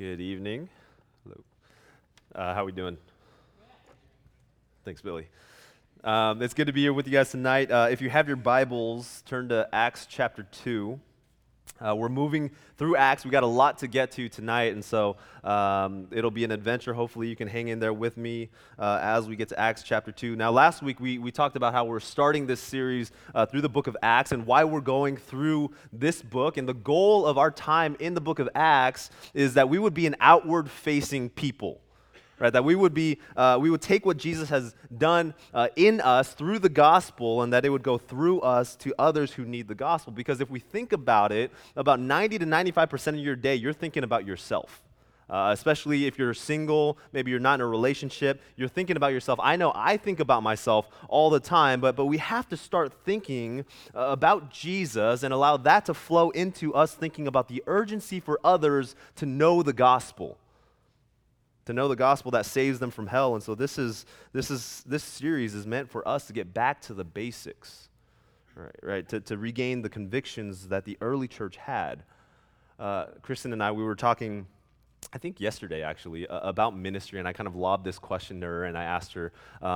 Good evening. Hello. How we doing? Thanks, Billy. It's good to be here with you guys tonight. If you have your Bibles, turn to Acts chapter 2. We're moving through Acts. We got a lot to get to tonight, and so it'll be an adventure. Hopefully you can hang in there with me as we get to Acts chapter 2. Now, last week we talked about how we're starting this series through the book of Acts and why we're going through this book. And the goal of our time in the book of Acts is that we would be an outward-facing people. Right, that we would take what Jesus has done in us through the gospel, and that it would go through us to others who need the gospel. Because if we think about it, about 90 to 95% of your day, you're thinking about yourself. Especially if you're single, maybe you're not in a relationship, you're thinking about yourself. I know I think about myself all the time, but we have to start thinking about Jesus and allow that to flow into us thinking about the urgency for others to know the gospel. To know the gospel that saves them from hell. And so this series is meant for us to get back to the basics, right? To regain the convictions that the early church had. Kristen and I, we were talking, I think yesterday actually, about ministry, and I kind of lobbed this question to her, and I asked her,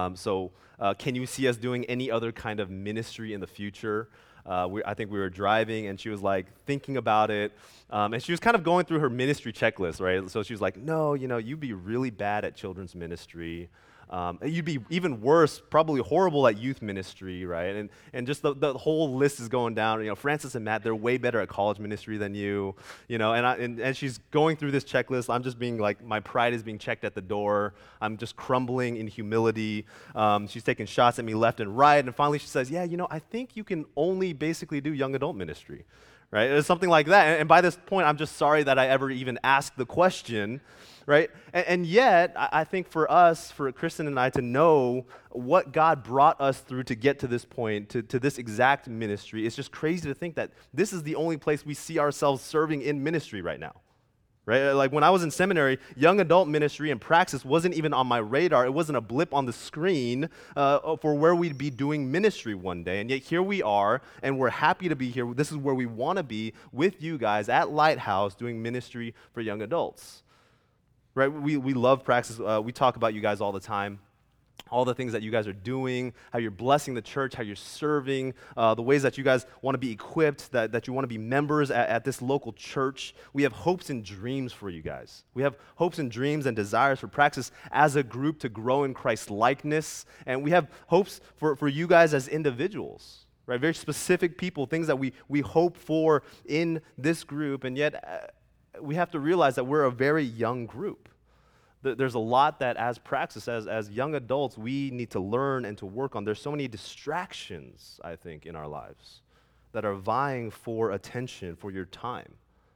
can you see us doing any other kind of ministry in the future? I think we were driving, and she was like thinking about it, and she was kind of going through her ministry checklist, right? So she was like, no, you'd be really bad at children's ministry. You'd be even worse, probably horrible at youth ministry, right? And just the whole list is going down. Francis and Matt, they're way better at college ministry than you, and she's going through this checklist. I'm just being like, my pride is being checked at the door. I'm just crumbling in humility. She's taking shots at me left and right, and finally she says, I think you can only basically do young adult ministry, right? It's something like that. And by this point, I'm just sorry that I ever even asked the question, right? And yet, I think for us, for Kristen and I, to know what God brought us through to get to this point, to this exact ministry, it's just crazy to think that this is the only place we see ourselves serving in ministry right now. Right? Like when I was in seminary, young adult ministry and praxis wasn't even on my radar. It wasn't a blip on the screen for where we'd be doing ministry one day. And yet here we are, and we're happy to be here. This is where we want to be with you guys at Lighthouse doing ministry for young adults. Right? We love praxis. We talk about you guys all the time. All the things that you guys are doing, how you're blessing the church, how you're serving, the ways that you guys want to be equipped, that you want to be members at this local church. We have hopes and dreams for you guys. We have hopes and dreams and desires for Praxis as a group to grow in Christ's likeness. And we have hopes for you guys as individuals, right? Very specific people, things that we hope for in this group. And yet we have to realize that we're a very young group. There's a lot that as Praxis, as young adults, we need to learn and to work on. There's so many distractions, I think, in our lives that are vying for attention, for your time.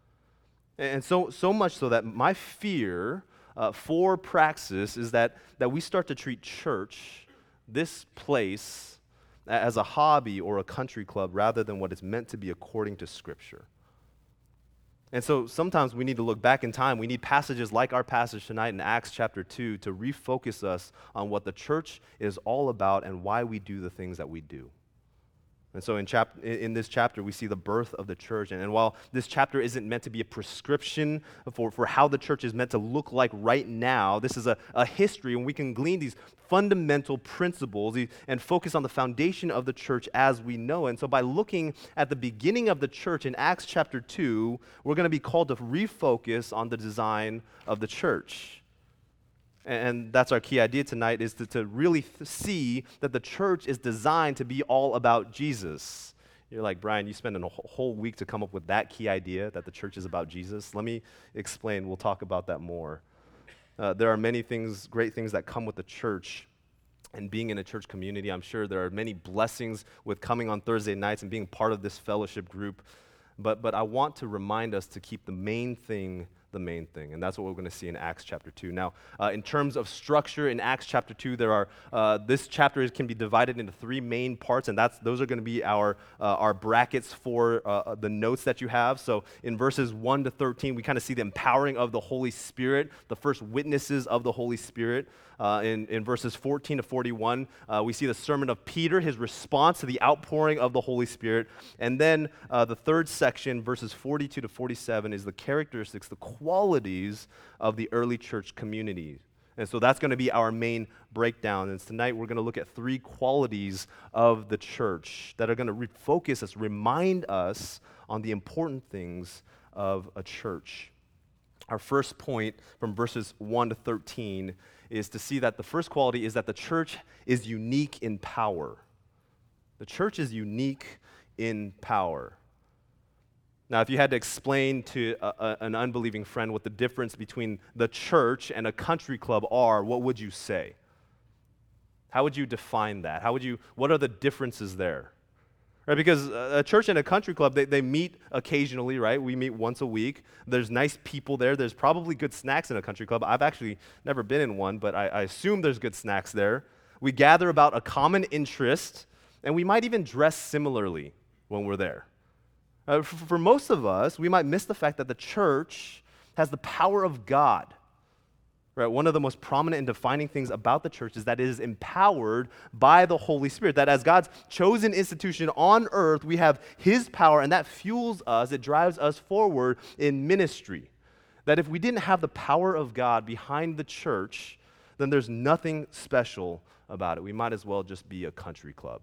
And so much so that my fear for Praxis is that we start to treat church, this place, as a hobby or a country club rather than what it's meant to be according to Scripture. And so sometimes we need to look back in time. We need passages like our passage tonight in Acts chapter 2 to refocus us on what the church is all about and why we do the things that we do. And so in this chapter, we see the birth of the church. And while this chapter isn't meant to be a prescription for how the church is meant to look like right now, this is a history, and we can glean these fundamental principles and focus on the foundation of the church as we know it. And so by looking at the beginning of the church in Acts chapter 2, we're going to be called to refocus on the design of the church. And that's our key idea tonight, is to really see that the church is designed to be all about Jesus. You're like, Brian, you spent a whole week to come up with that key idea, that the church is about Jesus. Let me explain. We'll talk about that more. There are many things, great things that come with the church and being in a church community. I'm sure there are many blessings with coming on Thursday nights and being part of this fellowship group. But I want to remind us to keep the main thing, and that's what we're going to see in Acts chapter 2. Now, in terms of structure, in Acts chapter 2, this chapter can be divided into three main parts, and those are going to be our brackets for the notes that you have. So in verses 1 to 13, we kind of see the empowering of the Holy Spirit, the first witnesses of the Holy Spirit. In verses 14 to 41, we see the sermon of Peter, his response to the outpouring of the Holy Spirit. And then the third section, verses 42 to 47, is the characteristics, the qualities of the early church community. And so that's going to be our main breakdown. And tonight we're going to look at 3 qualities of the church that are going to refocus us, remind us on the important things of a church. Our first point from verses 1 to 13 is to see that the first quality is that the church is unique in power. The church is unique in power. Now, if you had to explain to an unbelieving friend what the difference between the church and a country club are, what would you say? How would you define that? What are the differences there? Right, because a church and a country club, they meet occasionally, right? We meet once a week. There's nice people there. There's probably good snacks in a country club. I've actually never been in one, but I assume there's good snacks there. We gather about a common interest, and we might even dress similarly when we're there. For most of us, we might miss the fact that the church has the power of God. Right? One of the most prominent and defining things about the church is that it is empowered by the Holy Spirit. That as God's chosen institution on earth, we have His power, and that fuels us, it drives us forward in ministry. That if we didn't have the power of God behind the church, then there's nothing special about it. We might as well just be a country club.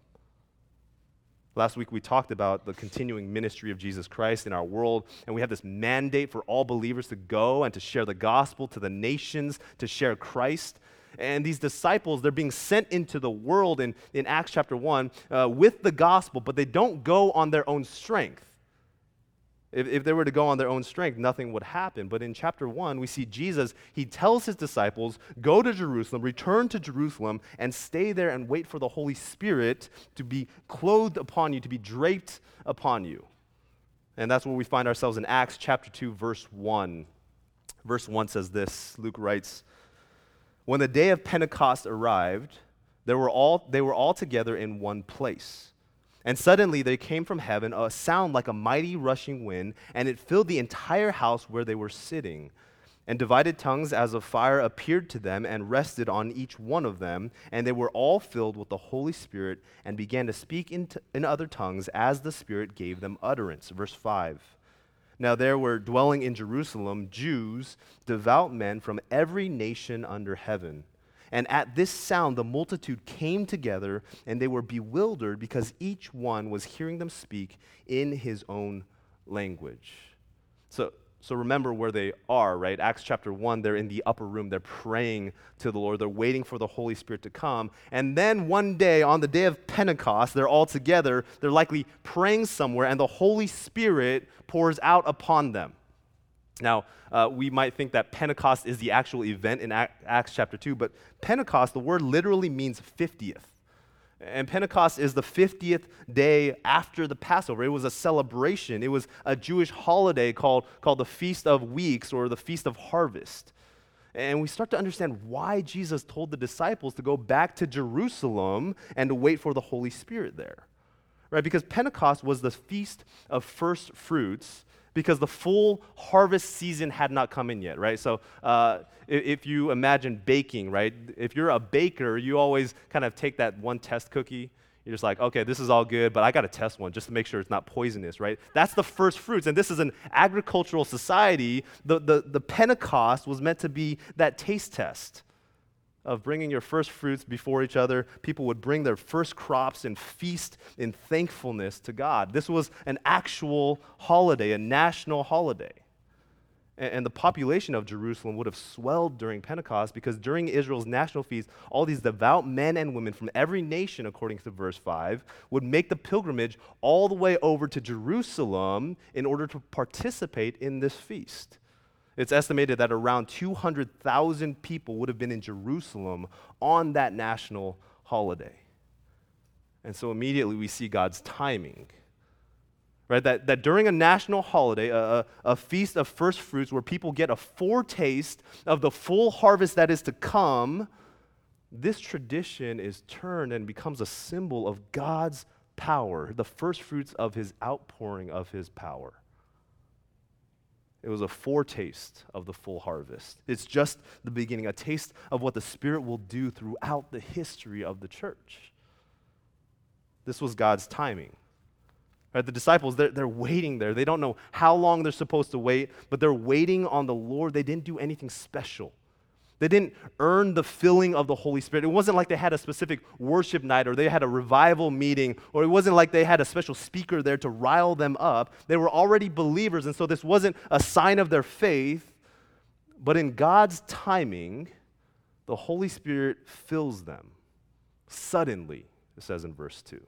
Last week we talked about the continuing ministry of Jesus Christ in our world, and we have this mandate for all believers to go and to share the gospel to the nations, to share Christ. And these disciples, they're being sent into the world in Acts chapter 1 with the gospel, but they don't go on their own strength. If they were to go on their own strength, nothing would happen. But in chapter 1, we see Jesus, He tells His disciples, go to Jerusalem, return to Jerusalem, and stay there and wait for the Holy Spirit to be clothed upon you, to be draped upon you. And that's where we find ourselves in Acts chapter 2, verse 1. Verse 1 says this, Luke writes, when the day of Pentecost arrived, they were all together in one place. And suddenly there came from heaven a sound like a mighty rushing wind, and it filled the entire house where they were sitting. And divided tongues as of fire appeared to them and rested on each one of them. And they were all filled with the Holy Spirit and began to speak in other tongues as the Spirit gave them utterance. Verse 5. Now there were dwelling in Jerusalem Jews, devout men from every nation under heaven. And at this sound, the multitude came together, and they were bewildered because each one was hearing them speak in his own language. So remember where they are, right? Acts chapter 1, they're in the upper room. They're praying to the Lord. They're waiting for the Holy Spirit to come. And then one day, on the day of Pentecost, they're all together. They're likely praying somewhere, and the Holy Spirit pours out upon them. Now, we might think that Pentecost is the actual event in Acts chapter 2, but Pentecost, the word literally means 50th. And Pentecost is the 50th day after the Passover. It was a celebration. It was a Jewish holiday called the Feast of Weeks or the Feast of Harvest. And we start to understand why Jesus told the disciples to go back to Jerusalem and to wait for the Holy Spirit there. Right? Because Pentecost was the Feast of First Fruits, because the full harvest season had not come in yet, right? So if you imagine baking, right? If you're a baker, you always kind of take that one test cookie. You're just like, okay, this is all good, but I got to test one just to make sure it's not poisonous, right? That's the first fruits, and this is an agricultural society. The Pentecost was meant to be that taste test of bringing your first fruits before each other. People would bring their first crops and feast in thankfulness to God. This was an actual holiday, a national holiday. And the population of Jerusalem would have swelled during Pentecost because during Israel's national feast, all these devout men and women from every nation, according to verse 5, would make the pilgrimage all the way over to Jerusalem in order to participate in this feast. It's estimated that around 200,000 people would have been in Jerusalem on that national holiday. And so immediately we see God's timing, right? That during a national holiday, a feast of first fruits where people get a foretaste of the full harvest that is to come, this tradition is turned and becomes a symbol of God's power, the first fruits of His outpouring of His power. It was a foretaste of the full harvest. It's just the beginning, a taste of what the Spirit will do throughout the history of the church. This was God's timing. Right? The disciples, they're waiting there. They don't know how long they're supposed to wait, but they're waiting on the Lord. They didn't do anything special. They didn't earn the filling of the Holy Spirit. It wasn't like they had a specific worship night or they had a revival meeting, or it wasn't like they had a special speaker there to rile them up. They were already believers, and so this wasn't a sign of their faith. But in God's timing, the Holy Spirit fills them suddenly, it says in verse 2.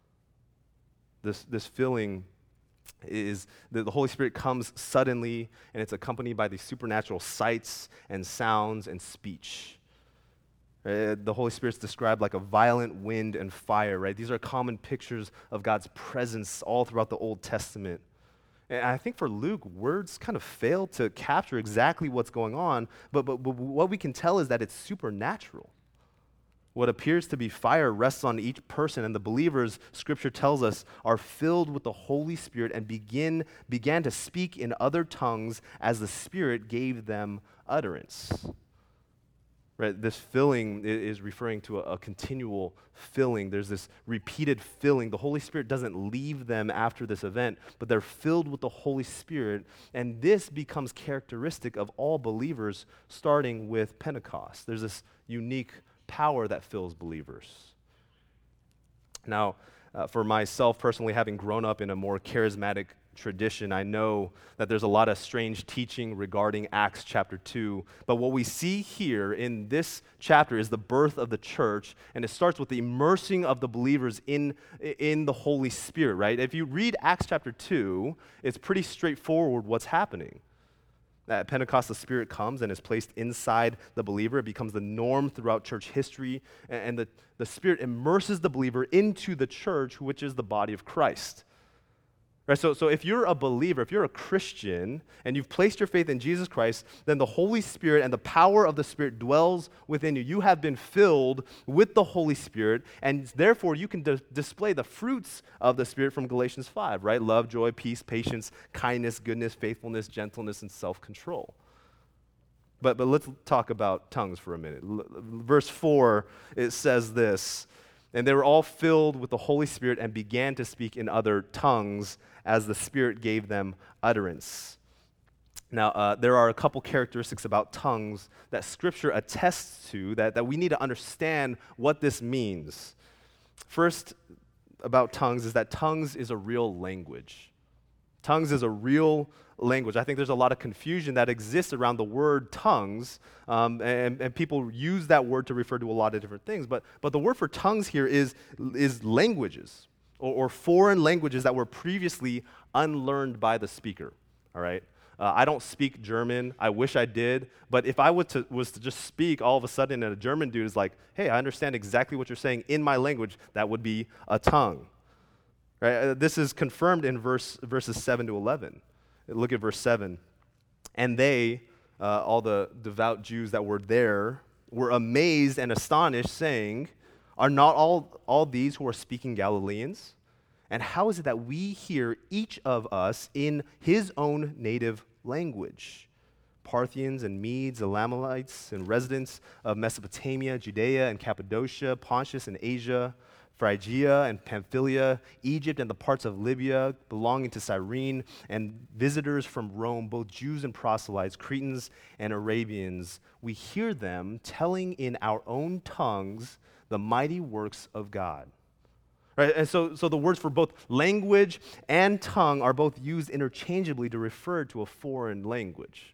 This filling is the Holy Spirit comes suddenly, and it's accompanied by these supernatural sights and sounds and speech. The Holy Spirit's described like a violent wind and fire, right? These are common pictures of God's presence all throughout the Old Testament. And I think for Luke, words kind of fail to capture exactly what's going on, but what we can tell is that it's supernatural. What appears to be fire rests on each person, and the believers, Scripture tells us, are filled with the Holy Spirit and began to speak in other tongues as the Spirit gave them utterance. Right? This filling is referring to a continual filling. There's this repeated filling. The Holy Spirit doesn't leave them after this event, but they're filled with the Holy Spirit, and this becomes characteristic of all believers, starting with Pentecost. There's this unique power that fills believers. Now, for myself personally, having grown up in a more charismatic tradition, I know that there's a lot of strange teaching regarding Acts chapter 2, but what we see here in this chapter is the birth of the church, and it starts with the immersing of the believers in the Holy Spirit, right? If you read Acts chapter 2, it's pretty straightforward what's happening. At Pentecost, the Spirit comes and is placed inside the believer. It becomes the norm throughout church history, and the Spirit immerses the believer into the church, which is the body of Christ. Right? So if you're a believer, if you're a Christian, and you've placed your faith in Jesus Christ, then the Holy Spirit and the power of the Spirit dwells within you. You have been filled with the Holy Spirit, and therefore you can display the fruits of the Spirit from Galatians 5, right? Love, joy, peace, patience, kindness, goodness, faithfulness, gentleness, and self-control. But let's talk about tongues for a minute. Verse 4, it says this, "And they were all filled with the Holy Spirit and began to speak in other tongues as the Spirit gave them utterance." Now, there are a couple characteristics about tongues that Scripture attests to that we need to understand what this means. First, about tongues is that tongues is a real language. Tongues is a real language. I think there's a lot of confusion that exists around the word tongues, and people use that word to refer to a lot of different things. But the word for tongues here is languages or foreign languages that were previously unlearned by the speaker. All right. I don't speak German. I wish I did. But if I was to just speak all of a sudden, and a German dude is like, "Hey, I understand exactly what you're saying in my language," that would be a tongue. Right? This is confirmed in verses 7 to 11. Look at verse 7. "And they, all the devout Jews that were there, were amazed and astonished, saying, 'Are not all these who are speaking Galileans? And how is it that we hear each of us in his own native language? Parthians and Medes, Elamites and residents of Mesopotamia, Judea and Cappadocia, Pontus and Asia, Phrygia and Pamphylia, Egypt and the parts of Libya belonging to Cyrene, and visitors from Rome, both Jews and proselytes, Cretans and Arabians, we hear them telling in our own tongues the mighty works of God.'" Right? And so the words for both language and tongue are both used interchangeably to refer to a foreign language.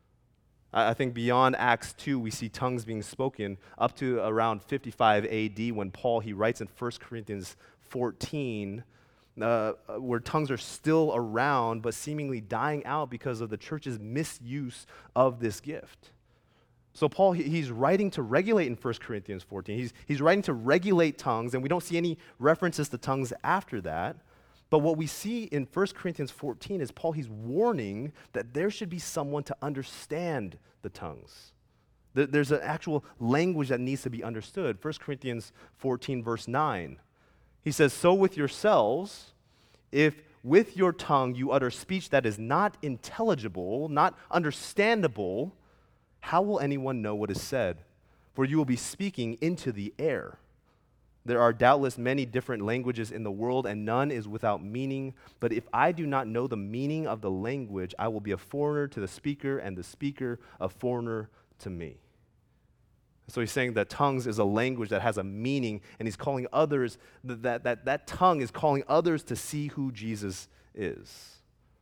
I think beyond Acts 2, we see tongues being spoken up to around 55 AD when Paul, he writes in 1 Corinthians 14, where tongues are still around but seemingly dying out because of the church's misuse of this gift. So Paul, he's writing to regulate in 1 Corinthians 14. He's writing to regulate tongues, and we don't see any references to tongues after that. But what we see in 1 Corinthians 14 is Paul, he's warning that there should be someone to understand the tongues. There's an actual language that needs to be understood. 1 Corinthians 14, verse 9. He says, "So with yourselves, if with your tongue you utter speech that is not intelligible, not understandable, how will anyone know what is said? For you will be speaking into the air." There are doubtless many different languages in the world, and none is without meaning. But if I do not know the meaning of the language, I will be a foreigner to the speaker, and the speaker a foreigner to me. So he's saying that tongues is a language that has a meaning, and he's calling others, that tongue is calling others to see who Jesus is.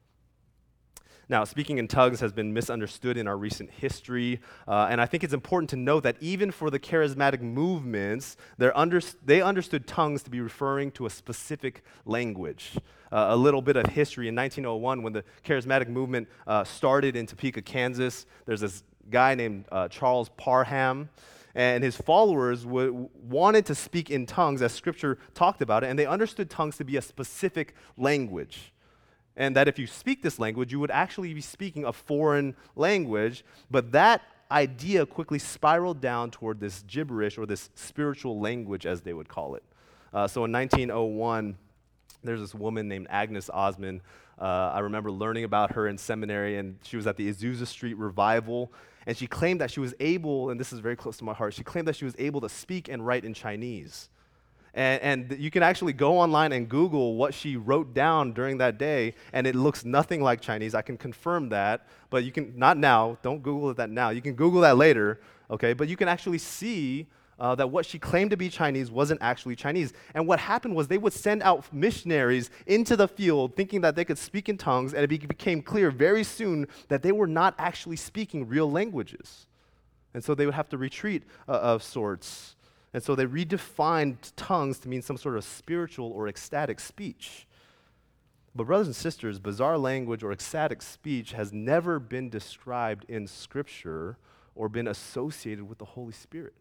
Now, speaking in tongues has been misunderstood in our recent history, and I think it's important to note that even for the charismatic movements, they understood tongues to be referring to a specific language. A little bit of history. In 1901, when the charismatic movement started in Topeka, Kansas, there's this guy named Charles Parham, and his followers wanted to speak in tongues as Scripture talked about it, and they understood tongues to be a specific language. And that if you speak this language, you would actually be speaking a foreign language. But that idea quickly spiraled down toward this gibberish, or this spiritual language, as they would call it. So in 1901, there's this woman named Agnes Osman. I remember learning about her in seminary, and she was at the Azusa Street Revival. And she claimed that she was able, and this is very close to my heart, she claimed that she was able to speak and write in Chinese. And you can actually go online and Google what she wrote down during that day, and it looks nothing like Chinese. I can confirm that, but you can, not now, don't Google that now. You can Google that later, okay? But you can actually see that what she claimed to be Chinese wasn't actually Chinese. And what happened was they would send out missionaries into the field thinking that they could speak in tongues, and it became clear very soon that they were not actually speaking real languages. And so they would have to retreat of sorts. And so they redefined tongues to mean some sort of spiritual or ecstatic speech. But brothers and sisters, bizarre language or ecstatic speech has never been described in Scripture or been associated with the Holy Spirit.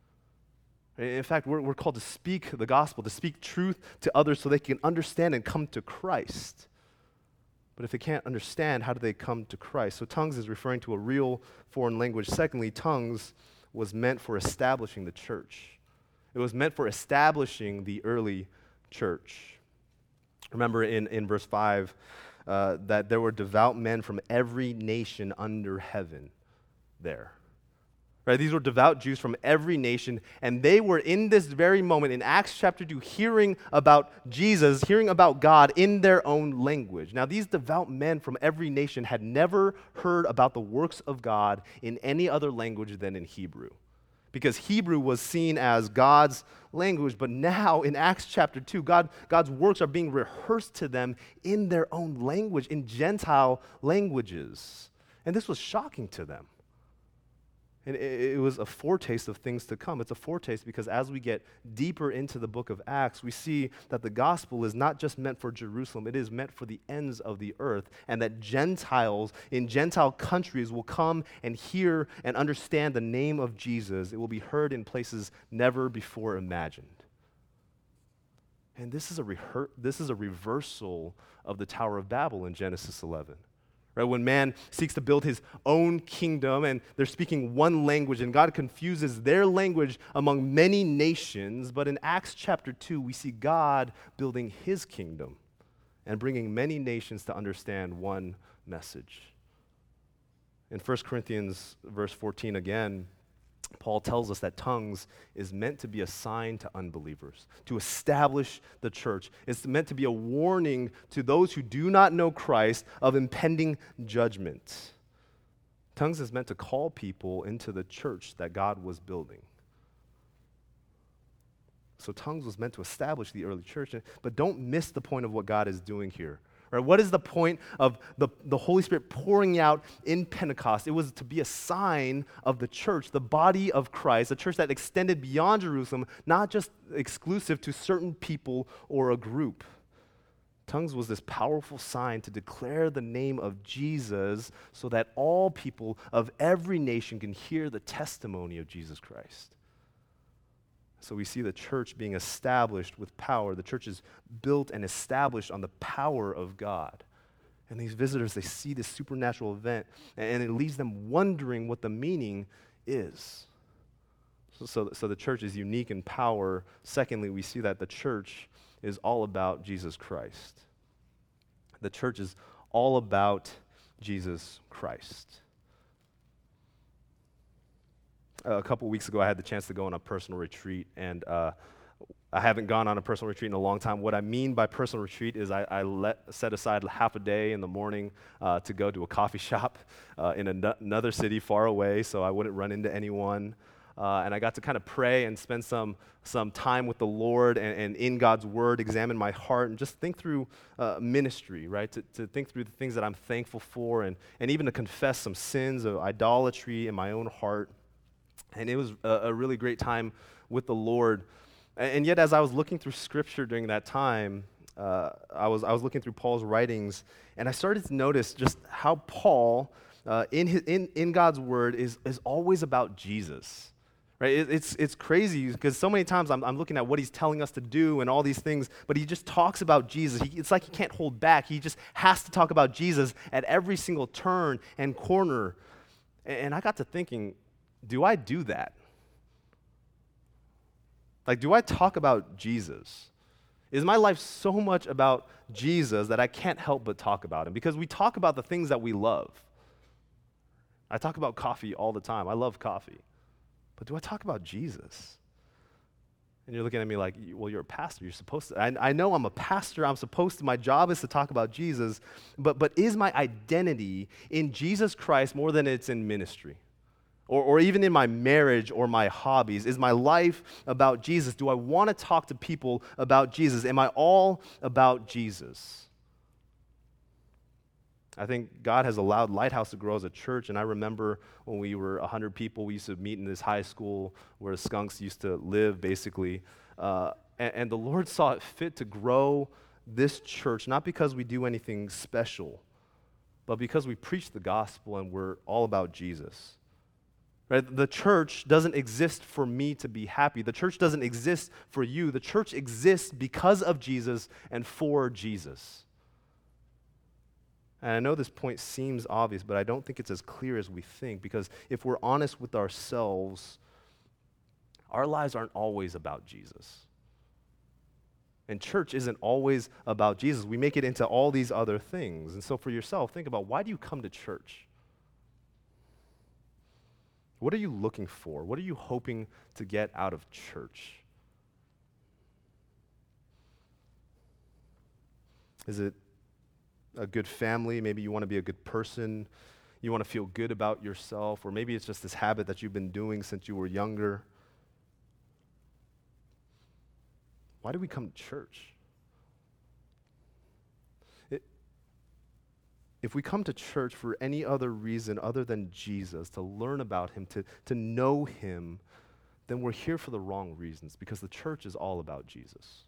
In fact, we're called to speak the gospel, to speak truth to others so they can understand and come to Christ. But if they can't understand, how do they come to Christ? So tongues is referring to a real foreign language. Secondly, tongues was meant for establishing the church. It was meant for establishing the early church. Remember in verse 5 that there were devout men from every nation under heaven there. Right? These were devout Jews from every nation, and they were in this very moment in Acts chapter 2 hearing about Jesus, hearing about God in their own language. Now, these devout men from every nation had never heard about the works of God in any other language than in Hebrew, because Hebrew was seen as God's language. But now in Acts chapter 2, God's works are being rehearsed to them in their own language, in Gentile languages. And this was shocking to them. And it was a foretaste of things to come. It's a foretaste because as we get deeper into the book of Acts, we see that the gospel is not just meant for Jerusalem, it is meant for the ends of the earth, and that Gentiles in Gentile countries will come and hear and understand the name of Jesus. It will be heard in places never before imagined. And this is a reversal of the Tower of Babel in Genesis 11. Right, when man seeks to build his own kingdom and they're speaking one language, and God confuses their language among many nations. But in Acts chapter 2, we see God building his kingdom and bringing many nations to understand one message. In 1 Corinthians verse 14 again, Paul tells us that tongues is meant to be a sign to unbelievers, to establish the church. It's meant to be a warning to those who do not know Christ of impending judgment. Tongues is meant to call people into the church that God was building. So tongues was meant to establish the early church, but don't miss the point of what God is doing here. Right? What is the point of the Holy Spirit pouring out in Pentecost? It was to be a sign of the church, the body of Christ, a church that extended beyond Jerusalem, not just exclusive to certain people or a group. Tongues was this powerful sign to declare the name of Jesus so that all people of every nation can hear the testimony of Jesus Christ. So we see the church being established with power. The church is built and established on the power of God. And these visitors, they see this supernatural event, and it leaves them wondering what the meaning is. So the church is unique in power. Secondly, we see that the church is all about Jesus Christ. The church is all about Jesus Christ. A couple weeks ago, I had the chance to go on a personal retreat, and I haven't gone on a personal retreat in a long time. What I mean by personal retreat is I set aside half a day in the morning to go to a coffee shop in another city far away so I wouldn't run into anyone. And I got to kind of pray and spend some time with the Lord and in God's Word, examine my heart and just think through ministry, right? To think through the things that I'm thankful for and even to confess some sins of idolatry in my own heart. And it was a really great time with the Lord. And yet, as I was looking through Scripture during that time, I was looking through Paul's writings, and I started to notice just how Paul, in God's Word, is always about Jesus. Right? It's crazy because so many times I'm looking at what he's telling us to do and all these things, but he just talks about Jesus. It's like he can't hold back. He just has to talk about Jesus at every single turn and corner. And I got to thinking, do I do that? Like, do I talk about Jesus? Is my life so much about Jesus that I can't help but talk about him? Because we talk about the things that we love. I talk about coffee all the time. I love coffee. But do I talk about Jesus? And you're looking at me like, well, you're a pastor. You're supposed to. I know I'm a pastor. I'm supposed to. My job is to talk about Jesus. But is my identity in Jesus Christ more than it's in ministry? Or even in my marriage or my hobbies? Is my life about Jesus? Do I want to talk to people about Jesus? Am I all about Jesus? I think God has allowed Lighthouse to grow as a church, and I remember when we were 100 people, we used to meet in this high school where skunks used to live, basically. And the Lord saw it fit to grow this church, not because we do anything special, but because we preach the gospel and we're all about Jesus. Right? The church doesn't exist for me to be happy. The church doesn't exist for you. The church exists because of Jesus and for Jesus. And I know this point seems obvious, but I don't think it's as clear as we think, because if we're honest with ourselves, our lives aren't always about Jesus. And church isn't always about Jesus. We make it into all these other things. And so for yourself, think about, why do you come to church? What are you looking for? What are you hoping to get out of church? Is it a good family? Maybe you want to be a good person. You want to feel good about yourself. Or maybe it's just this habit that you've been doing since you were younger. Why do we come to church? If we come to church for any other reason other than Jesus, to learn about him, to know him, then we're here for the wrong reasons, because the church is all about Jesus.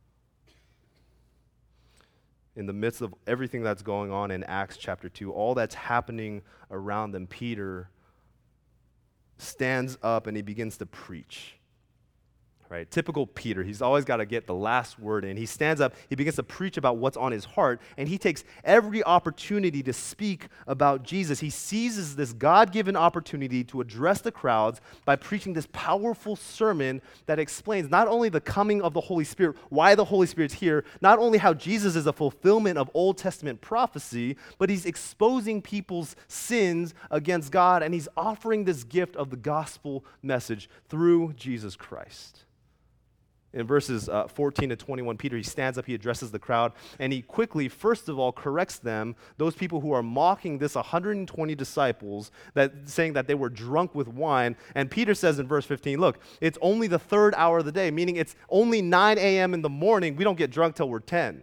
In the midst of everything that's going on in Acts chapter 2, all that's happening around them, Peter stands up and he begins to preach. Right? Typical Peter. He's always got to get the last word in. He stands up, he begins to preach about what's on his heart, and he takes every opportunity to speak about Jesus. He seizes this God-given opportunity to address the crowds by preaching this powerful sermon that explains not only the coming of the Holy Spirit, why the Holy Spirit's here, not only how Jesus is a fulfillment of Old Testament prophecy, but he's exposing people's sins against God, and he's offering this gift of the gospel message through Jesus Christ. In verses 14 to 21, Peter, he stands up, he addresses the crowd, and he quickly, first of all, corrects them, those people who are mocking this 120 disciples, saying that they were drunk with wine. And Peter says in verse 15, look, it's only the third hour of the day, meaning it's only 9 a.m. in the morning. We don't get drunk till we're 10.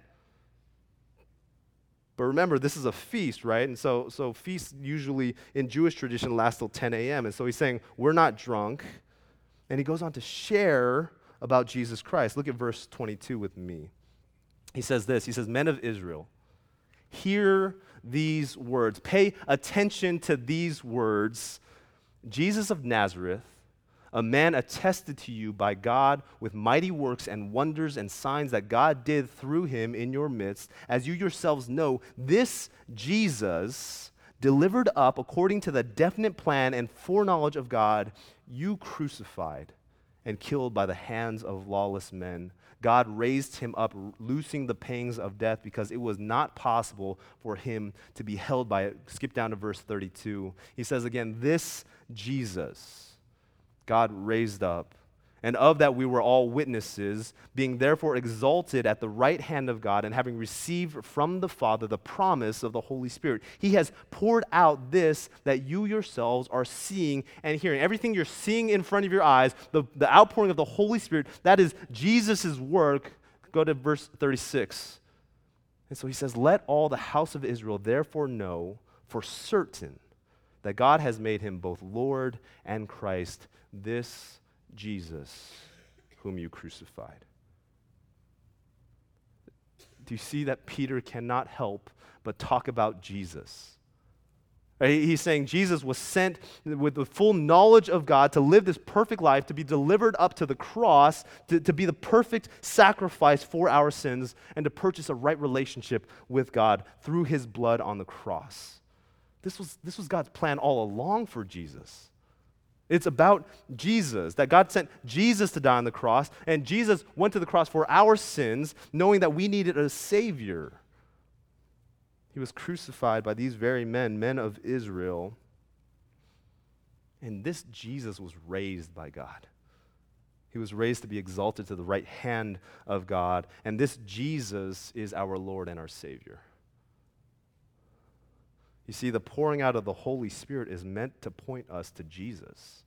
But remember, this is a feast, right? And so feasts usually in Jewish tradition last till 10 a.m. And so he's saying, we're not drunk. And he goes on to share about Jesus Christ. Look at verse 22 with me. He says this, he says, men of Israel, hear these words. Pay attention to these words. Jesus of Nazareth, a man attested to you by God with mighty works and wonders and signs that God did through him in your midst, as you yourselves know, this Jesus, delivered up according to the definite plan and foreknowledge of God, you crucified and killed by the hands of lawless men. God raised him up, loosing the pangs of death, because it was not possible for him to be held by it. Skip down to verse 32. He says again, this Jesus God raised up, And of that we were all witnesses, being therefore exalted at the right hand of God, and having received from the Father the promise of the Holy Spirit. He has poured out this that you yourselves are seeing and hearing. Everything you're seeing in front of your eyes, the outpouring of the Holy Spirit, that is Jesus' work. Go to verse 36. And so he says, let all the house of Israel therefore know for certain that God has made him both Lord and Christ, this Jesus, whom you crucified. Do you see that Peter cannot help but talk about Jesus? He's saying Jesus was sent with the full knowledge of God to live this perfect life, to be delivered up to the cross, to be the perfect sacrifice for our sins, and to purchase a right relationship with God through his blood on the cross. This was God's plan all along for Jesus. It's about Jesus, that God sent Jesus to die on the cross, and Jesus went to the cross for our sins, knowing that we needed a Savior. He was crucified by these very men of Israel, and this Jesus was raised by God. He was raised to be exalted to the right hand of God, and this Jesus is our Lord and our Savior. You see, the pouring out of the Holy Spirit is meant to point us to Jesus.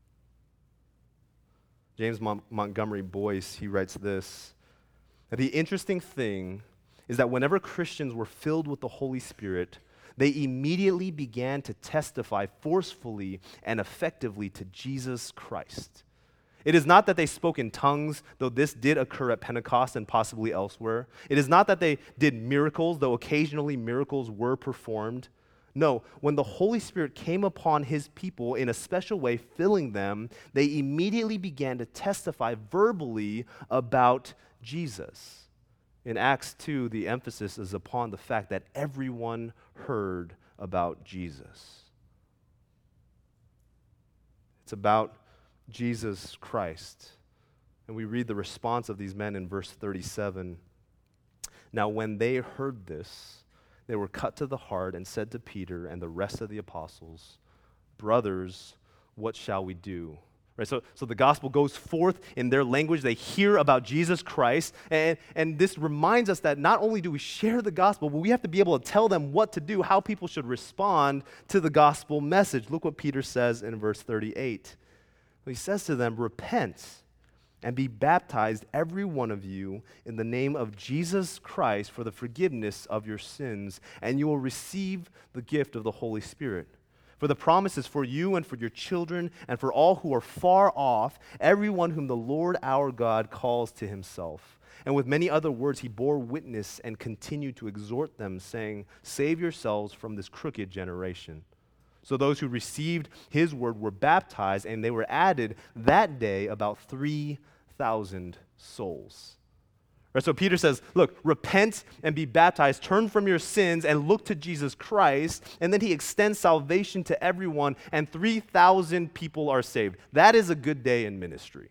James Montgomery Boyce, he writes this, that the interesting thing is that whenever Christians were filled with the Holy Spirit, they immediately began to testify forcefully and effectively to Jesus Christ. It is not that they spoke in tongues, though this did occur at Pentecost and possibly elsewhere. It is not that they did miracles, though occasionally miracles were performed. No, when the Holy Spirit came upon his people in a special way, filling them, they immediately began to testify verbally about Jesus. In Acts 2, the emphasis is upon the fact that everyone heard about Jesus. It's about Jesus Christ. And we read the response of these men in verse 37. Now, when they heard this, they were cut to the heart and said to Peter and the rest of the apostles, brothers, what shall we do? Right, so the gospel goes forth in their language. They hear about Jesus Christ. And this reminds us that not only do we share the gospel, but we have to be able to tell them what to do, how people should respond to the gospel message. Look what Peter says in verse 38. He says to them, repent and be baptized, every one of you, in the name of Jesus Christ for the forgiveness of your sins, and you will receive the gift of the Holy Spirit. For the promise is for you and for your children and for all who are far off, everyone whom the Lord our God calls to himself. And with many other words he bore witness and continued to exhort them, saying, save yourselves from this crooked generation. So those who received his word were baptized, and they were added that day about 3,000 souls. Right, so Peter says, look, repent and be baptized, turn from your sins and look to Jesus Christ, and then he extends salvation to everyone, and 3,000 people are saved. That is a good day in ministry.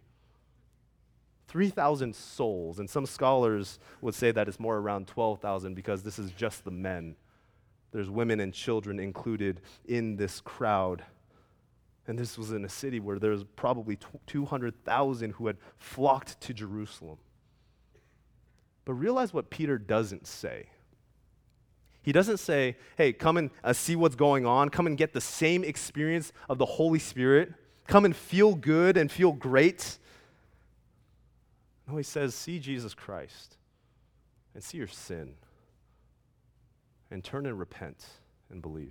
3,000 souls, and some scholars would say that it's more around 12,000 because this is just the men. There's women and children included in this crowd. And this was in a city where there was probably 200,000 who had flocked to Jerusalem. But realize what Peter doesn't say. He doesn't say, hey, come and see what's going on. Come and get the same experience of the Holy Spirit. Come and feel good and feel great. No, he says, see Jesus Christ and see your sin. And turn and repent and believe.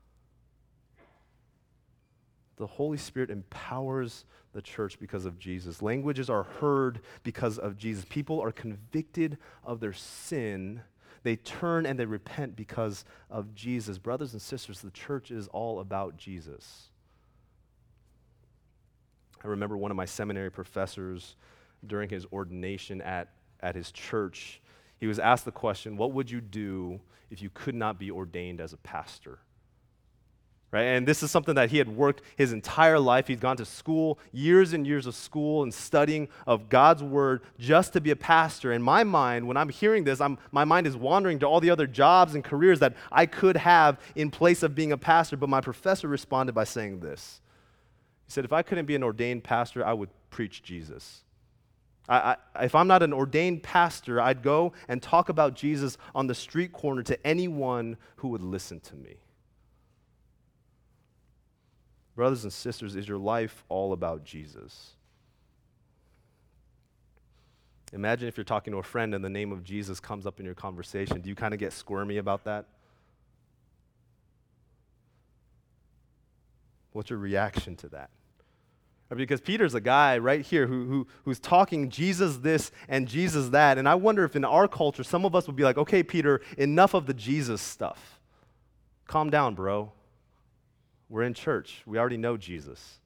The Holy Spirit empowers the church because of Jesus. Languages are heard because of Jesus. People are convicted of their sin. They turn and they repent because of Jesus. Brothers and sisters, the church is all about Jesus. I remember one of my seminary professors during his ordination at his church, he was asked the question, what would you do if you could not be ordained as a pastor? Right? And this is something that he had worked his entire life. He'd gone to school, years and years of school and studying of God's word just to be a pastor. In my mind, when I'm hearing this, my mind is wandering to all the other jobs and careers that I could have in place of being a pastor. But my professor responded by saying this. He said, if I couldn't be an ordained pastor, I would preach Jesus. If I'm not an ordained pastor, I'd go and talk about Jesus on the street corner to anyone who would listen to me. Brothers and sisters, is your life all about Jesus? Imagine if you're talking to a friend and the name of Jesus comes up in your conversation. Do you kind of get squirmy about that? What's your reaction to that? Because Peter's a guy right here who's talking Jesus this and Jesus that. And I wonder if in our culture, some of us would be like, okay, Peter, enough of the Jesus stuff. Calm down, bro. We're in church. We already know Jesus.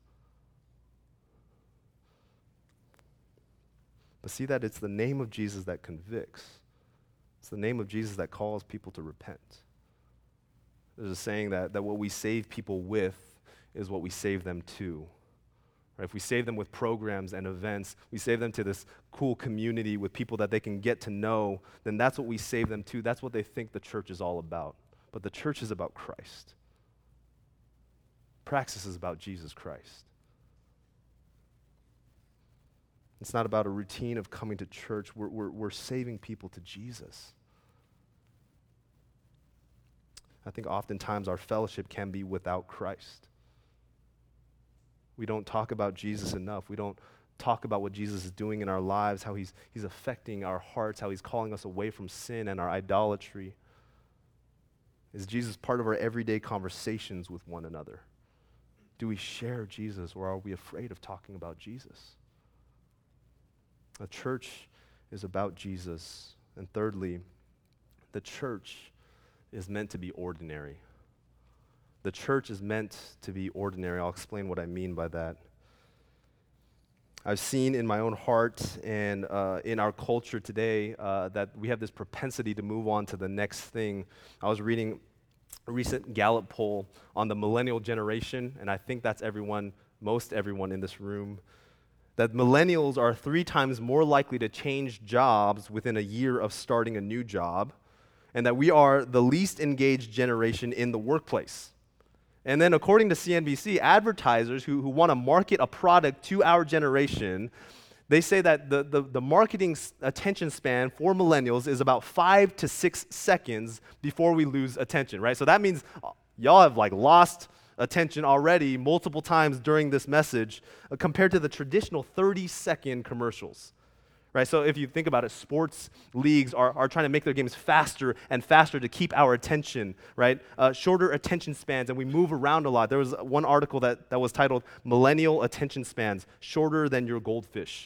But see that it's the name of Jesus that convicts. It's the name of Jesus that calls people to repent. There's a saying that what we save people with is what we save them to. Right? If we save them with programs and events, we save them to this cool community with people that they can get to know, then that's what we save them to. That's what they think the church is all about. But the church is about Christ. Praxis is about Jesus Christ. It's not about a routine of coming to church. We're saving people to Jesus. I think oftentimes our fellowship can be without Christ. We don't talk about Jesus enough. We don't talk about what Jesus is doing in our lives, how he's affecting our hearts, how he's calling us away from sin and our idolatry. Is Jesus part of our everyday conversations with one another? Do we share Jesus, or are we afraid of talking about Jesus? A church is about Jesus. And thirdly, the church is meant to be ordinary. The church is meant to be ordinary. I'll explain what I mean by that. I've seen in my own heart and in our culture today that we have this propensity to move on to the next thing. I was reading a recent Gallup poll on the millennial generation, and I think that's most everyone in this room, that millennials are 3 times more likely to change jobs within a year of starting a new job, and that we are the least engaged generation in the workplace. And then according to CNBC, advertisers who want to market a product to our generation, they say that the marketing attention span for millennials is about 5 to 6 seconds before we lose attention, right? So that means y'all have lost attention already multiple times during this message compared to the traditional 30-second commercials. Right, so if you think about it, sports leagues are trying to make their games faster and faster to keep our attention, right? Shorter attention spans, and we move around a lot. There was one article that was titled, "Millennial Attention Spans, Shorter Than Your Goldfish."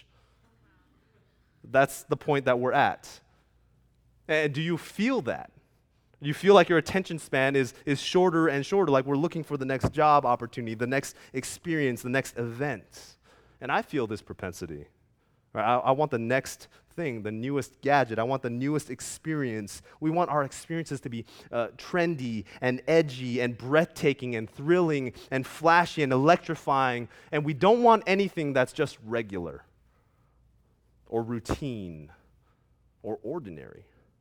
That's the point that we're at. And do you feel that? You feel like your attention span is shorter and shorter, like we're looking for the next job opportunity, the next experience, the next event. And I feel this propensity. I want the next thing, the newest gadget. I want the newest experience. We want our experiences to be trendy and edgy and breathtaking and thrilling and flashy and electrifying. And we don't want anything that's just regular or routine or ordinary.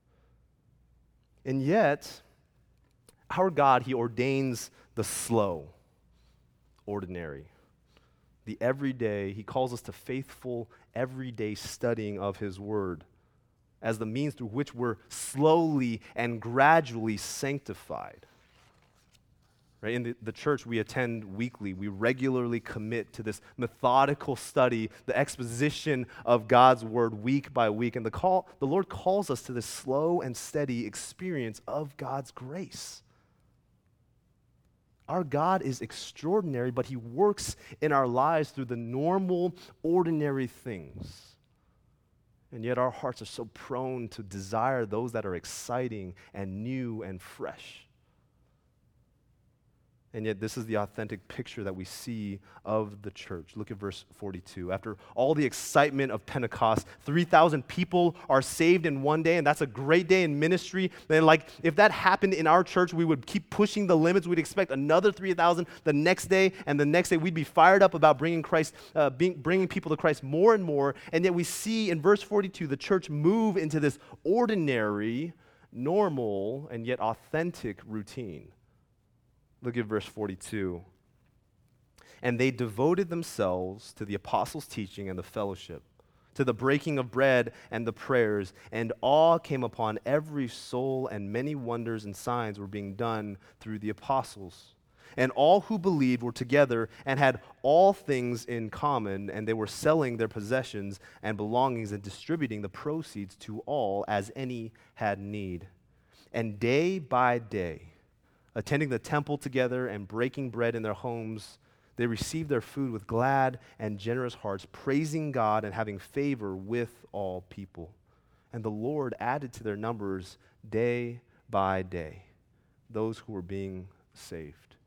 And yet, our God, he ordains the slow, ordinary, the everyday. He calls us to faithful, everyday studying of his word as the means through which we're slowly and gradually sanctified. Right? In the church we attend weekly, we regularly commit to this methodical study, the exposition of God's word week by week. And the Lord calls us to this slow and steady experience of God's grace. Our God is extraordinary, but he works in our lives through the normal, ordinary things. And yet our hearts are so prone to desire those that are exciting and new and fresh. And yet this is the authentic picture that we see of the church. Look at verse 42. After all the excitement of Pentecost, 3,000 people are saved in one day, and that's a great day in ministry. Then, if that happened in our church, we would keep pushing the limits. We'd expect another 3,000 the next day, and the next day we'd be fired up about bringing people to Christ more and more. And yet we see in verse 42 the church move into this ordinary, normal, and yet authentic routine. Look at verse 42. And they devoted themselves to the apostles' teaching and the fellowship, to the breaking of bread and the prayers, and awe came upon every soul, and many wonders and signs were being done through the apostles. And all who believed were together and had all things in common, and they were selling their possessions and belongings and distributing the proceeds to all as any had need. And day by day, attending the temple together and breaking bread in their homes, they received their food with glad and generous hearts, praising God and having favor with all people. And the Lord added to their numbers day by day those who were being saved.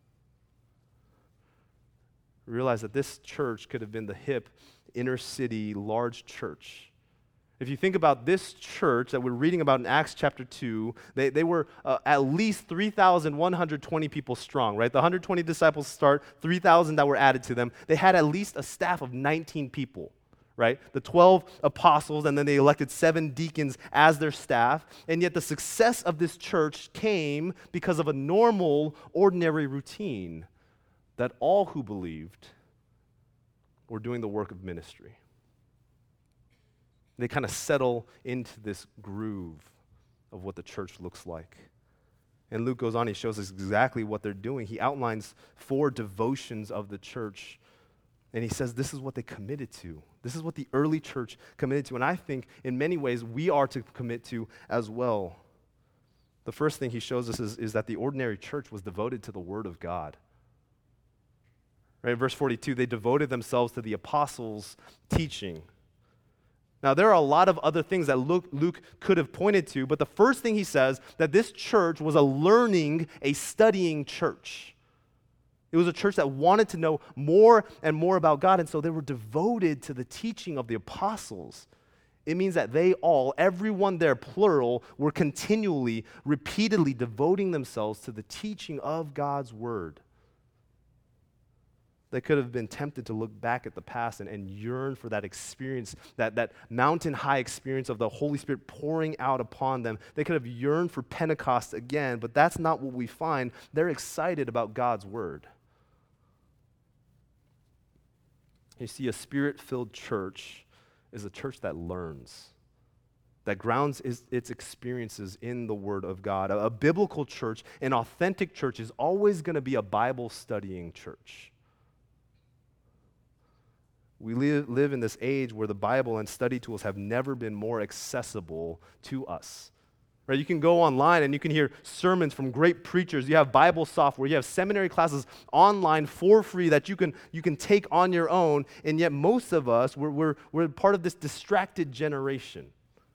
Realize that this church could have been the hip, inner city, large church. If you think about this church that we're reading about in Acts chapter 2, they were at least 3,120 people strong, right? The 120 disciples start, 3,000 that were added to them. They had at least a staff of 19 people, right? The 12 apostles, and then they elected 7 deacons as their staff. And yet the success of this church came because of a normal, ordinary routine that all who believed were doing the work of ministry. They kind of settle into this groove of what the church looks like. And Luke goes on, he shows us exactly what they're doing. He outlines 4 devotions of the church, and he says this is what they committed to. This is what the early church committed to, and I think in many ways we are to commit to as well. The first thing he shows us is that the ordinary church was devoted to the Word of God. Right, verse 42, they devoted themselves to the apostles' teaching. Now, there are a lot of other things that Luke could have pointed to, but the first thing he says, that this church was a studying church. It was a church that wanted to know more and more about God, and so they were devoted to the teaching of the apostles. It means that they all, everyone there, plural, were continually, repeatedly devoting themselves to the teaching of God's word. They could have been tempted to look back at the past and yearn for that experience, that mountain-high experience of the Holy Spirit pouring out upon them. They could have yearned for Pentecost again, but that's not what we find. They're excited about God's word. You see, a spirit-filled church is a church that learns, that grounds its experiences in the Word of God. A biblical church, an authentic church, is always going to be a Bible-studying church. We live in this age where the Bible and study tools have never been more accessible to us. Right? You can go online and you can hear sermons from great preachers. You have Bible software. You have seminary classes online for free that you can take on your own. And yet most of us, we're part of this distracted generation.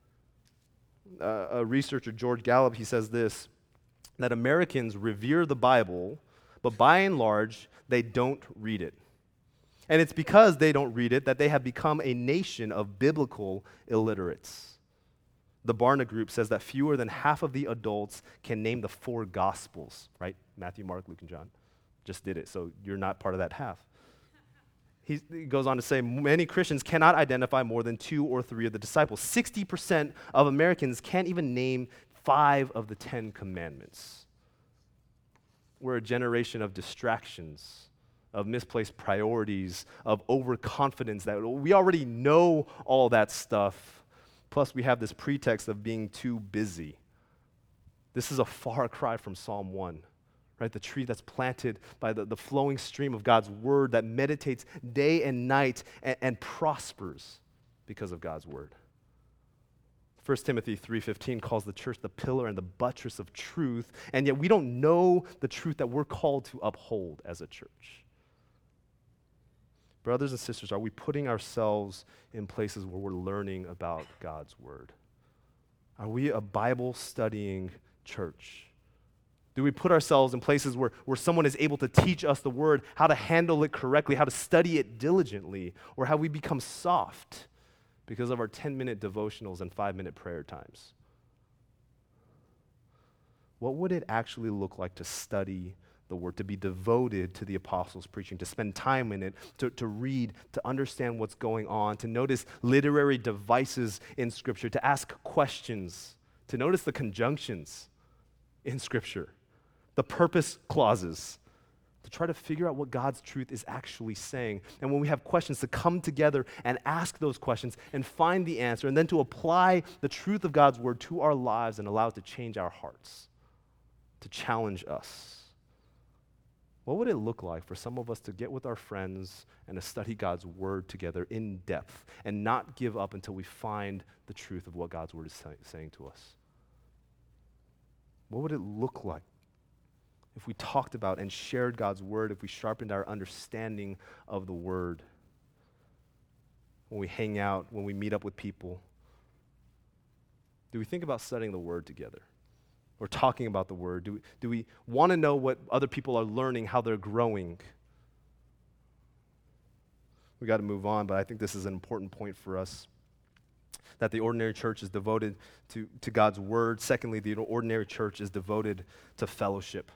A researcher, George Gallup, he says this, that Americans revere the Bible, but by and large, they don't read it. And it's because they don't read it that they have become a nation of biblical illiterates. The Barna Group says that fewer than half of the adults can name the 4 Gospels, right? Matthew, Mark, Luke, and John. Just did it, so you're not part of that half. He goes on to say, many Christians cannot identify more than 2 or 3 of the disciples. 60% of Americans can't even name 5 of the 10 commandments. We're a generation of distractions, of misplaced priorities, of overconfidence that we already know all that stuff. Plus, we have this pretext of being too busy. This is a far cry from Psalm 1, right? The tree that's planted by the flowing stream of God's word that meditates day and night and prospers because of God's word. 1 Timothy 3:15 calls the church the pillar and the buttress of truth, and yet we don't know the truth that we're called to uphold as a church. Brothers and sisters, are we putting ourselves in places where we're learning about God's word? Are we a Bible-studying church? Do we put ourselves in places where someone is able to teach us the word, how to handle it correctly, how to study it diligently, or have we become soft because of our 10-minute devotionals and 5-minute prayer times? What would it actually look like to study the word, to be devoted to the apostles' preaching, to spend time in it, to read, to understand what's going on, to notice literary devices in Scripture, to ask questions, to notice the conjunctions in Scripture, the purpose clauses, to try to figure out what God's truth is actually saying. And when we have questions, to come together and ask those questions and find the answer, and then to apply the truth of God's word to our lives and allow it to change our hearts, to challenge us. What would it look like for some of us to get with our friends and to study God's word together in depth and not give up until we find the truth of what God's word is saying to us? What would it look like if we talked about and shared God's word, if we sharpened our understanding of the word? When we hang out, when we meet up with people, do we think about studying the word together? Or talking about the word? Do we want to know what other people are learning, how they're growing? We got to move on, but I think this is an important point for us, that the ordinary church is devoted to God's word. Secondly, the ordinary church is devoted to fellowship.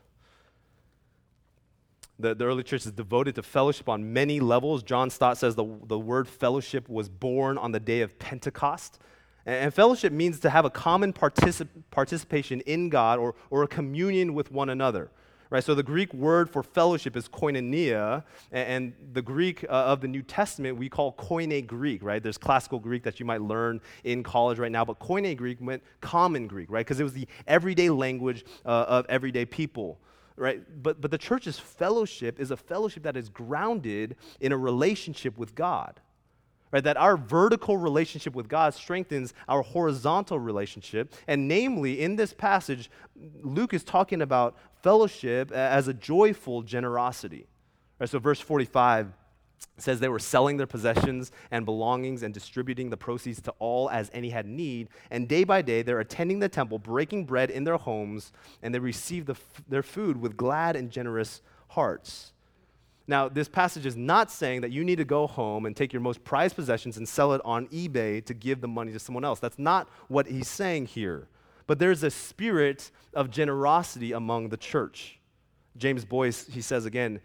The early church is devoted to fellowship on many levels. John Stott says the word fellowship was born on the day of Pentecost. And fellowship means to have a common participation in God or a communion with one another. Right? So the Greek word for fellowship is koinonia, and the Greek of the New Testament we call Koine Greek, right? There's classical Greek that you might learn in college right now, but Koine Greek meant common Greek, right? Because it was the everyday language of everyday people. Right? But the church's fellowship is a fellowship that is grounded in a relationship with God. Right? That our vertical relationship with God strengthens our horizontal relationship. And namely, in this passage, Luke is talking about fellowship as a joyful generosity. Right? So verse 45 says they were selling their possessions and belongings and distributing the proceeds to all as any had need. And day by day, they're attending the temple, breaking bread in their homes, and they received their food with glad and generous hearts. Now, this passage is not saying that you need to go home and take your most prized possessions and sell it on eBay to give the money to someone else. That's not what he's saying here. But there's a spirit of generosity among the church. James Boyce, he says,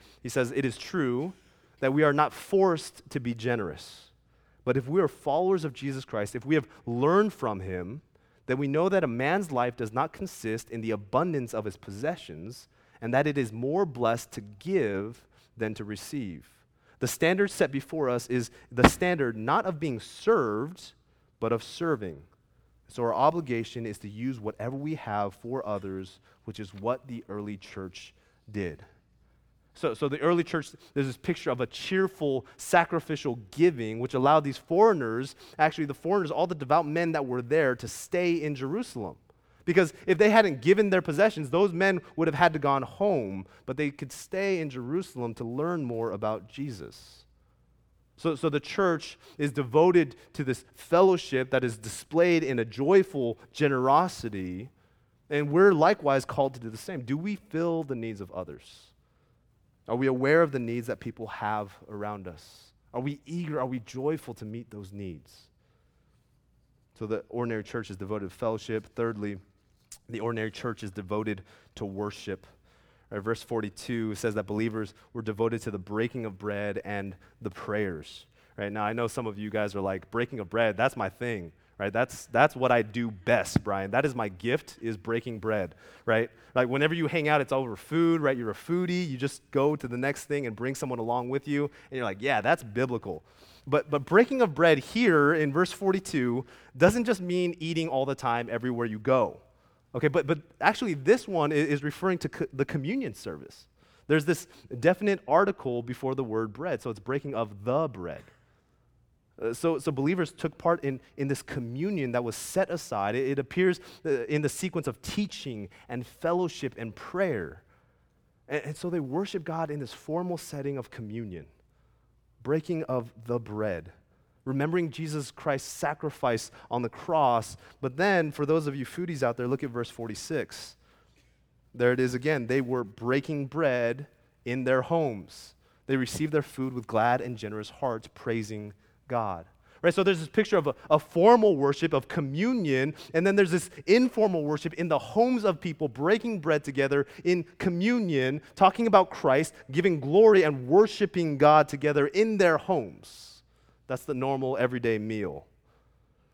it is true that we are not forced to be generous. But if we are followers of Jesus Christ, if we have learned from him, then we know that a man's life does not consist in the abundance of his possessions, and that it is more blessed to give than to receive. The standard set before us is the standard not of being served, but of serving. So our obligation is to use whatever we have for others, which is what the early church did. So the early church, there's this picture of a cheerful, sacrificial giving, which allowed these foreigners, all the devout men that were there, to stay in Jerusalem. Because if they hadn't given their possessions, those men would have had to gone home, but they could stay in Jerusalem to learn more about Jesus. So the church is devoted to this fellowship that is displayed in a joyful generosity, and we're likewise called to do the same. Do we fill the needs of others? Are we aware of the needs that people have around us? Are we eager? Are we joyful to meet those needs? So the ordinary church is devoted to fellowship. Thirdly, the ordinary church is devoted to worship. Right, verse 42 says that believers were devoted to the breaking of bread and the prayers. Right, now, I know some of you guys are like, breaking of bread, that's my thing. Right? That's what I do best, Brian. That is my gift, is breaking bread, right? Like whenever you hang out, it's over food, right? You're a foodie. You just go to the next thing and bring someone along with you, and you're like, yeah, that's biblical. But breaking of bread here in verse 42 doesn't just mean eating all the time everywhere you go. Okay, but actually this one is referring to the communion service. There's this definite article before the word bread, so it's breaking of the bread. So believers took part in this communion that was set aside. It appears in the sequence of teaching and fellowship and prayer. And so they worship God in this formal setting of communion, breaking of the bread, remembering Jesus Christ's sacrifice on the cross. But then, for those of you foodies out there, look at verse 46. There it is again. They were breaking bread in their homes. They received their food with glad and generous hearts, praising God. Right? So there's this picture of a formal worship, of communion, and then there's this informal worship in the homes of people, breaking bread together in communion, talking about Christ, giving glory and worshiping God together in their homes. That's the normal everyday meal.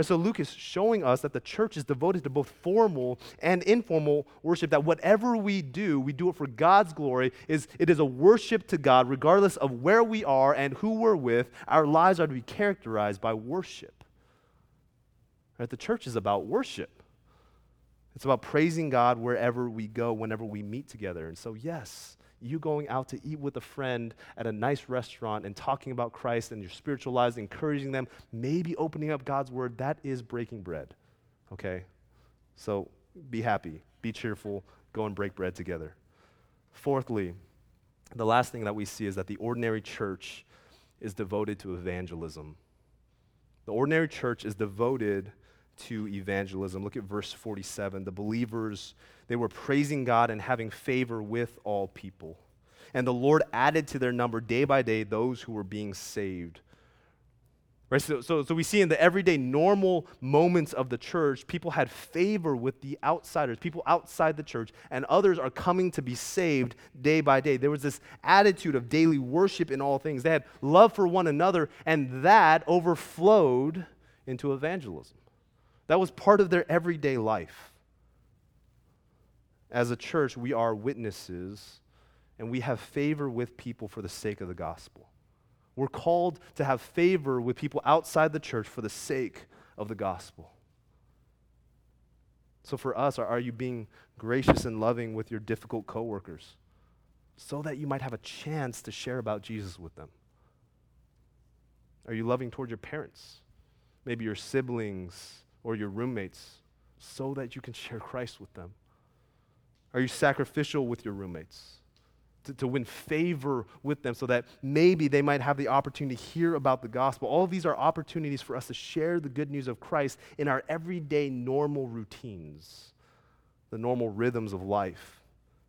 Right, so Luke is showing us that the church is devoted to both formal and informal worship, that whatever we do it for God's glory. It is a worship to God regardless of where we are and who we're with. Our lives are to be characterized by worship. Right, the church is about worship. It's about praising God wherever we go, whenever we meet together. And so, yes, you going out to eat with a friend at a nice restaurant and talking about Christ and your spiritual lives, encouraging them, maybe opening up God's word, that is breaking bread, okay? So be happy, be cheerful, go and break bread together. Fourthly, the last thing that we see is that the ordinary church is devoted to evangelism. The ordinary church is devoted to evangelism. Look at verse 47. The believers, they were praising God and having favor with all people. And the Lord added to their number day by day those who were being saved. Right? So we see in the everyday normal moments of the church, people had favor with the outsiders, people outside the church, and others are coming to be saved day by day. There was this attitude of daily worship in all things. They had love for one another, and that overflowed into evangelism. That was part of their everyday life. As a church, we are witnesses, and we have favor with people for the sake of the gospel. We're called to have favor with people outside the church for the sake of the gospel. So for us, are you being gracious and loving with your difficult coworkers so that you might have a chance to share about Jesus with them? Are you loving toward your parents, maybe your siblings, or your roommates, so that you can share Christ with them? Are you sacrificial with your roommates to win favor with them so that maybe they might have the opportunity to hear about the gospel? All of these are opportunities for us to share the good news of Christ in our everyday normal routines, the normal rhythms of life,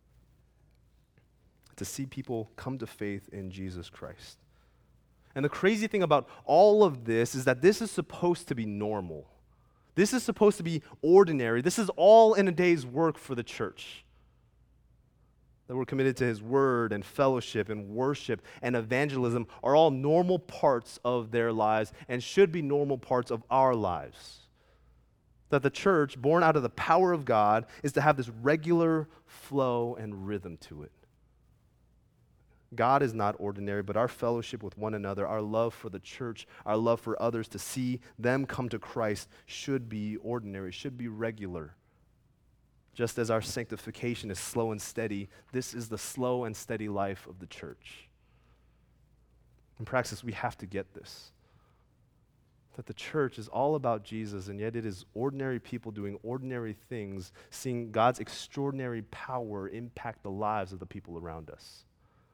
to see people come to faith in Jesus Christ. And the crazy thing about all of this is that this is supposed to be normal. This is supposed to be ordinary. This is all in a day's work for the church. That we're committed to His word and fellowship and worship and evangelism are all normal parts of their lives and should be normal parts of our lives. That the church, born out of the power of God, is to have this regular flow and rhythm to it. God is not ordinary, but our fellowship with one another, our love for the church, our love for others to see them come to Christ should be ordinary, should be regular. Just as our sanctification is slow and steady, this is the slow and steady life of the church. In practice, we have to get this. That the church is all about Jesus, and yet it is ordinary people doing ordinary things, seeing God's extraordinary power impact the lives of the people around us.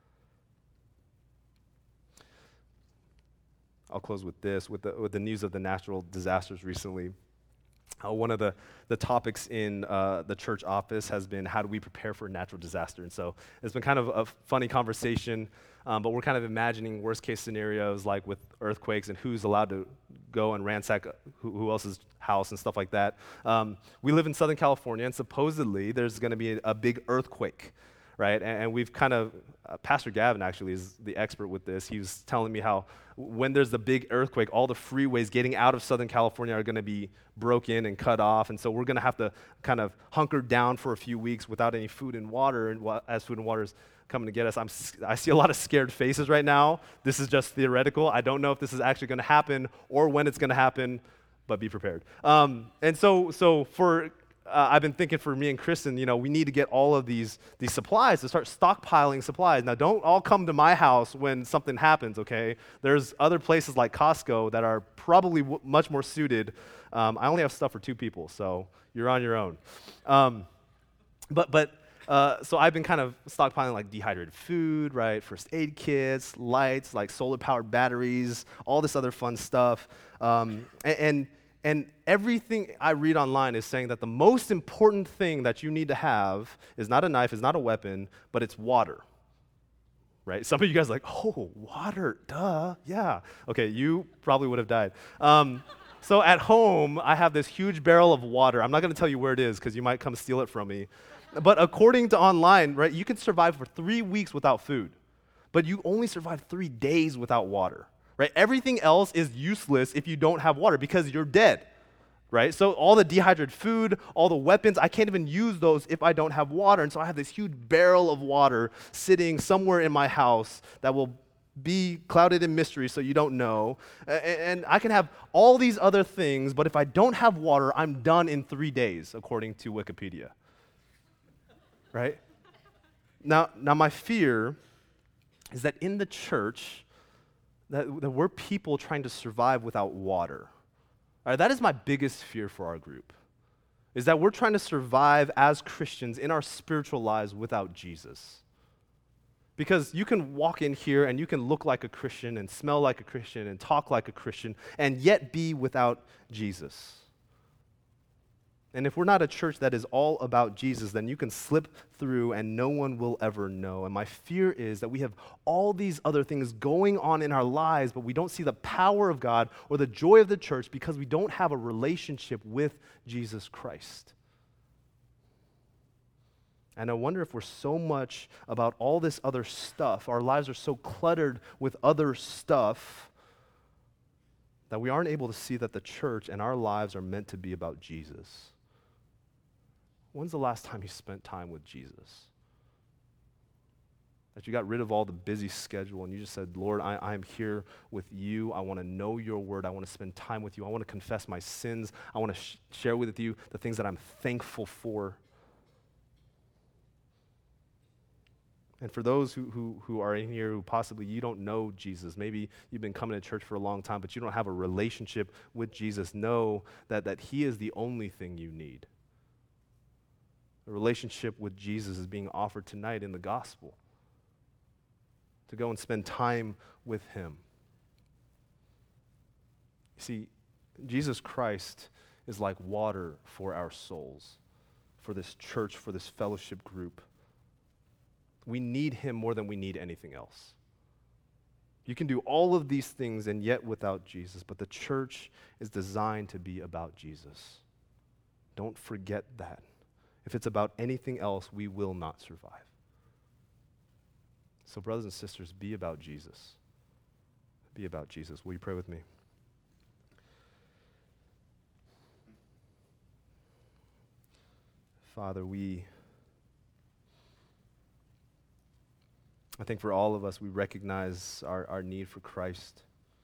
I'll close with this, with the news of the natural disasters recently. One of the topics in the church office has been, how do we prepare for a natural disaster? And so it's been kind of a funny conversation, but we're kind of imagining worst case scenarios like with earthquakes and who's allowed to go and ransack who else's house and stuff like that. We live in Southern California, and supposedly there's going to be a big earthquake, right? And we've kind of, Pastor Gavin actually is the expert with this. He was telling me how when there's the big earthquake, all the freeways getting out of Southern California are going to be broken and cut off. And so we're going to have to kind of hunker down for a few weeks without any food and water. And as food and water is coming to get us, I see a lot of scared faces right now. This is just theoretical. I don't know if this is actually going to happen or when it's going to happen, but be prepared. And so for I've been thinking for me and Kristen, we need to get all of these supplies, to start stockpiling supplies. Now, don't all come to my house when something happens, okay? There's other places like Costco that are probably much more suited. I only have stuff for 2 people, so you're on your own. So I've been kind of stockpiling like dehydrated food, right? First aid kits, lights, like solar-powered batteries, all this other fun stuff. And everything I read online is saying that the most important thing that you need to have is not a knife, is not a weapon, but it's water, right? Some of you guys are like, oh, water, duh, yeah. Okay, you probably would have died. So at home, I have this huge barrel of water. I'm not going to tell you where it is because you might come steal it from me. But according to online, right, you can survive for 3 weeks without food, but you only survive 3 days without water. Right? Everything else is useless if you don't have water because you're dead. right? So all the dehydrated food, all the weapons, I can't even use those if I don't have water. And so I have this huge barrel of water sitting somewhere in my house that will be clouded in mystery so you don't know. And I can have all these other things, but if I don't have water, I'm done in 3 days, according to Wikipedia. Right? Now my fear is that in the church, that we're people trying to survive without water. All right, that is my biggest fear for our group, is that we're trying to survive as Christians in our spiritual lives without Jesus. Because you can walk in here and you can look like a Christian and smell like a Christian and talk like a Christian and yet be without Jesus. And if we're not a church that is all about Jesus, then you can slip through and no one will ever know. And my fear is that we have all these other things going on in our lives, but we don't see the power of God or the joy of the church because we don't have a relationship with Jesus Christ. And I wonder if we're so much about all this other stuff, our lives are so cluttered with other stuff, that we aren't able to see that the church and our lives are meant to be about Jesus. When's the last time you spent time with Jesus? That you got rid of all the busy schedule and you just said, Lord, I'm here with you. I want to know your word. I want to spend time with you. I want to confess my sins. I want to share with you the things that I'm thankful for. And for those who are in here who possibly you don't know Jesus, maybe you've been coming to church for a long time, but you don't have a relationship with Jesus, know that he is the only thing you need. A relationship with Jesus is being offered tonight in the gospel. To go and spend time with him. You see, Jesus Christ is like water for our souls, for this church, for this fellowship group. We need him more than we need anything else. You can do all of these things and yet without Jesus, but the church is designed to be about Jesus. Don't forget that. If it's about anything else, we will not survive. So brothers and sisters, be about Jesus. Be about Jesus. Will you pray with me? Father, I think for all of us, we recognize our need for Christ.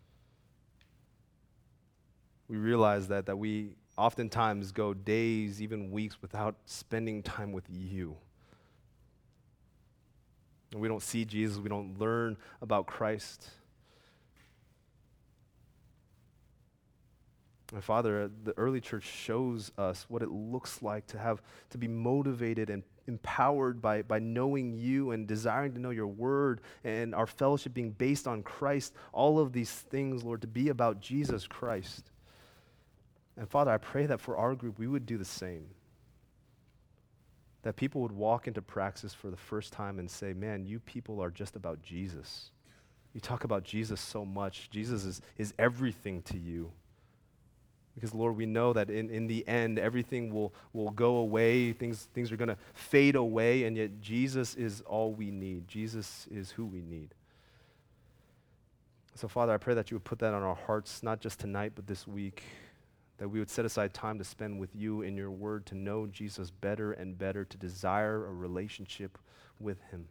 We realize that we oftentimes go days, even weeks, without spending time with you. And we don't see Jesus, we don't learn about Christ. And Father, the early church shows us what it looks like to be motivated and empowered by knowing you and desiring to know your word and our fellowship being based on Christ. All of these things, Lord, to be about Jesus Christ. And Father, I pray that for our group, we would do the same. That people would walk into Praxis for the first time and say, man, you people are just about Jesus. You talk about Jesus so much. Jesus is everything to you. Because, Lord, we know that in the end, everything will go away. Things are going to fade away, and yet Jesus is all we need. Jesus is who we need. So, Father, I pray that you would put that on our hearts, not just tonight, but this week, that we would set aside time to spend with you in your word, to know Jesus better and better, to desire a relationship with him.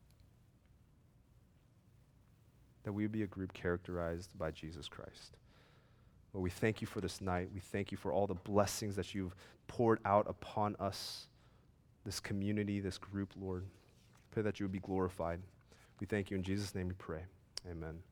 That we would be a group characterized by Jesus Christ. Lord, we thank you for this night. We thank you for all the blessings that you've poured out upon us, this community, this group, Lord. Pray that you would be glorified. We thank you in Jesus' name we pray. Amen.